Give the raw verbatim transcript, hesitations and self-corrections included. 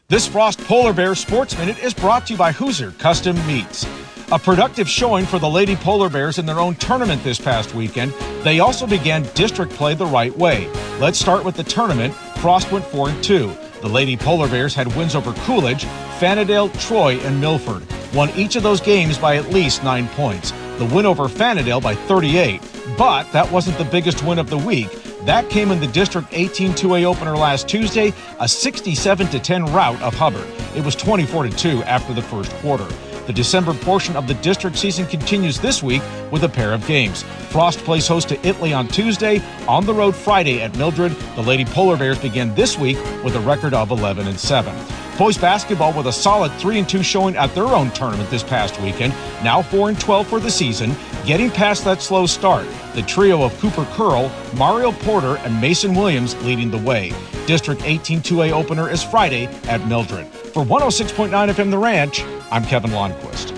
This Frost Polar Bear Sports Minute is brought to you by Hoosier Custom Meats. A productive showing for the Lady Polar Bears in their own tournament this past weekend. They also began district play the right way. Let's start with the tournament. Frost went four and two. The Lady Polar Bears had wins over Coolidge, Fanadale, Troy, and Milford. Won each of those games by at least nine points. The win over Fanadale by thirty-eight. But that wasn't the biggest win of the week. That came in the District eighteen two A opener last Tuesday, a sixty-seven to ten rout of Hubbard. It was twenty-four to two after the first quarter. The December portion of the district season continues this week with a pair of games. Frost plays host to Italy on Tuesday, on the road Friday at Mildred. The Lady Polar Bears begin this week with a record of eleven and seven. Boys basketball with a solid three and two showing at their own tournament this past weekend, now four and twelve for the season, getting past that slow start. The trio of Cooper Curl, Mario Porter, and Mason Williams leading the way. District eighteen two A opener is Friday at Mildred. For one oh six point nine F M The Ranch, I'm Kevin Lonnquist.